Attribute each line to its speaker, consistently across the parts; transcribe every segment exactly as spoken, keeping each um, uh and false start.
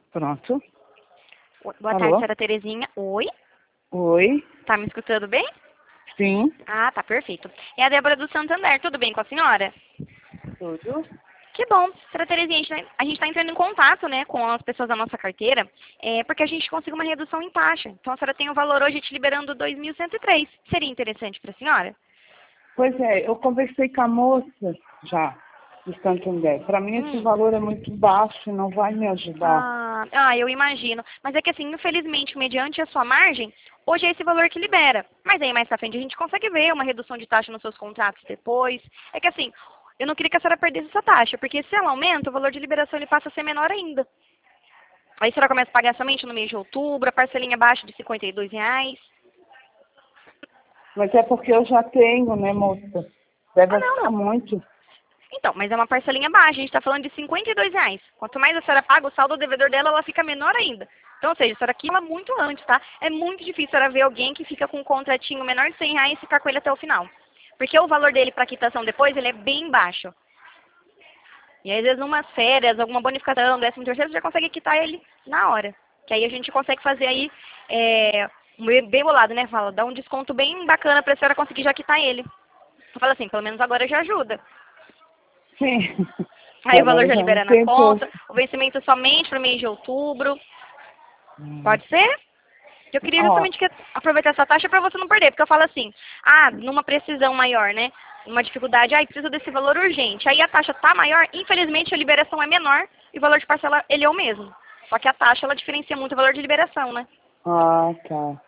Speaker 1: Pronto.
Speaker 2: Oi, boa
Speaker 1: Alô?
Speaker 2: tarde, senhora Terezinha. Oi?
Speaker 1: Oi.
Speaker 2: Tá me escutando bem?
Speaker 1: Sim.
Speaker 2: Ah, tá, perfeito. É a Débora do Santander, tudo bem com a senhora?
Speaker 1: Tudo.
Speaker 2: Que bom. Senhora Terezinha, a gente tá- a gente está entrando em contato, né, com as pessoas da nossa carteira, é, porque a gente conseguiu uma redução em taxa. Então a senhora tem o valor hoje te liberando dois mil cento e três. Seria interessante para a senhora?
Speaker 1: Pois é, eu conversei com a moça já do Santander. Para mim esse
Speaker 2: Hum.
Speaker 1: valor é muito baixo, não vai me ajudar.
Speaker 2: Ah, ah, eu imagino. Mas é que assim, infelizmente, mediante a sua margem, hoje é esse valor que libera. Mas aí mais pra frente a gente consegue ver uma redução de taxa nos seus contratos depois. É que assim, eu não queria que a senhora perdesse essa taxa, porque se ela aumenta, o valor de liberação ele passa a ser menor ainda. Aí a senhora começa a pagar somente no mês de outubro, a parcelinha abaixo de cinquenta e dois reais.
Speaker 1: Mas é porque eu já tenho, né, moça? Deve
Speaker 2: Ah, não,
Speaker 1: ficar
Speaker 2: não.
Speaker 1: muito.
Speaker 2: Então, mas é uma parcelinha baixa, a gente está falando de cinquenta e dois reais. Quanto mais a senhora paga, o saldo do devedor dela, ela fica menor ainda. Então, ou seja, a senhora quila muito antes, tá? É muito difícil a senhora ver alguém que fica com um contratinho menor de cem reais e ficar com ele até o final. Porque o valor dele para quitação depois, ele é bem baixo. E aí, às vezes, numas férias, alguma bonificação, décimo terceiro, você já consegue quitar ele na hora. Que aí a gente consegue fazer aí, é, um bem bolado, né? Fala, dá um desconto bem bacana para a senhora conseguir já quitar ele. Eu falo assim, pelo menos agora já ajuda.
Speaker 1: Sim.
Speaker 2: Aí o valor
Speaker 1: Agora
Speaker 2: já
Speaker 1: já não
Speaker 2: libera na
Speaker 1: tem
Speaker 2: conta,
Speaker 1: pouco.
Speaker 2: o vencimento somente para o mês de outubro.
Speaker 1: Hum.
Speaker 2: Pode ser? Eu queria
Speaker 1: Ó,
Speaker 2: justamente que aproveitar essa taxa para você não perder, porque eu falo assim, ah, numa precisão maior, né? Uma dificuldade, ah, preciso desse valor urgente. Aí a taxa tá maior, infelizmente a liberação é menor e o valor de parcela ele é o mesmo. Só que a taxa ela diferencia muito o valor de liberação, né?
Speaker 1: ah, tá.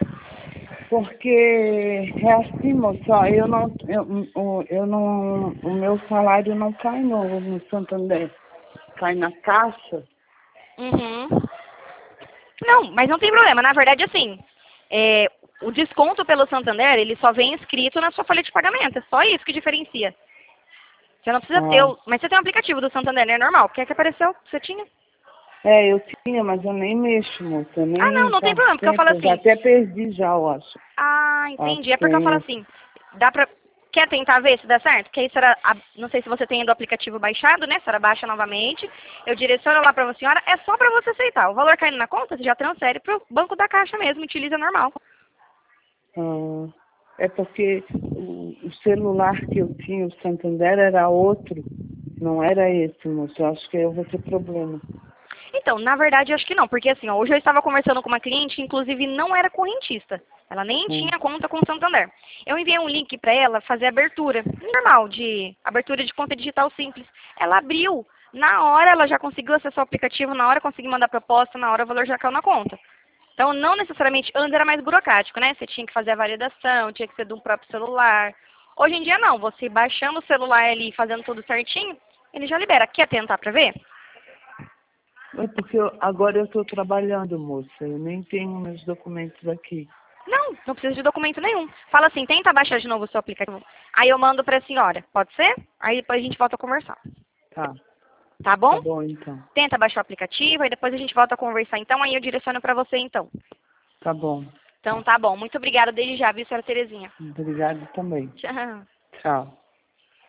Speaker 1: Porque é assim, moça, ó, eu não, eu, o- eu não, o meu salário não cai no, no Santander, cai na caixa.
Speaker 2: Uhum. Não, mas não tem problema. Na verdade, assim, é, o desconto pelo Santander, ele só vem escrito na sua folha de pagamento. É só isso que diferencia. Você não precisa ter
Speaker 1: Ah,
Speaker 2: o... Mas você tem um aplicativo do Santander, né? Normal. O que é que apareceu? Você tinha?
Speaker 1: é, eu tinha, mas eu nem mexo, moça, eu
Speaker 2: Ah, não,
Speaker 1: nem
Speaker 2: não tem
Speaker 1: faz
Speaker 2: problema. Porque eu falo
Speaker 1: tempo, eu já
Speaker 2: assim...
Speaker 1: até perdi já, eu acho,
Speaker 2: Ah,
Speaker 1: a
Speaker 2: entendi. É porque eu falo
Speaker 1: senha.
Speaker 2: assim... Dá pra... Quer tentar ver se dá certo? Que aí será... Não sei se você tem do aplicativo baixado, né? A senhora baixa novamente. Eu direciono lá pra senhora. É só pra você aceitar. O valor caindo na conta, você já transfere pro banco da Caixa mesmo. Utiliza normal.
Speaker 1: Ah, é porque o, o celular que eu tinha, o Santander, era outro, não era esse, moça, eu acho que eu vou ter problema.
Speaker 2: Então, na verdade, eu acho que não, porque assim, ó, hoje eu estava conversando com uma cliente que inclusive não era correntista. Ela nem
Speaker 1: Hum.
Speaker 2: tinha conta com o Santander. Eu enviei um link para ela fazer abertura, normal, de abertura de conta digital simples. Ela abriu, na hora ela já conseguiu acessar o aplicativo, na hora conseguiu mandar proposta, na hora o valor já caiu na conta. Então, não necessariamente, antes era mais burocrático, né? Você tinha que fazer a validação, tinha que ser do próprio celular. Hoje em dia não, você baixando o celular ali, fazendo tudo certinho, ele já libera. Quer tentar para ver?
Speaker 1: É porque eu- agora eu estou trabalhando, moça. Eu nem tenho meus documentos aqui.
Speaker 2: Não, não precisa de documento nenhum. Fala assim, tenta baixar de novo o seu aplicativo. Aí eu mando pra senhora, pode ser? Aí depois a gente volta a conversar.
Speaker 1: Tá,
Speaker 2: Tá
Speaker 1: tá
Speaker 2: bom?
Speaker 1: bom então.
Speaker 2: Tenta baixar o aplicativo, aí depois a gente volta a conversar. Então aí eu direciono pra você então.
Speaker 1: Tá bom.
Speaker 2: Então tá bom. Muito obrigada desde já, viu, senhora Terezinha?
Speaker 1: Obrigada também.
Speaker 2: Tchau.
Speaker 1: Tchau.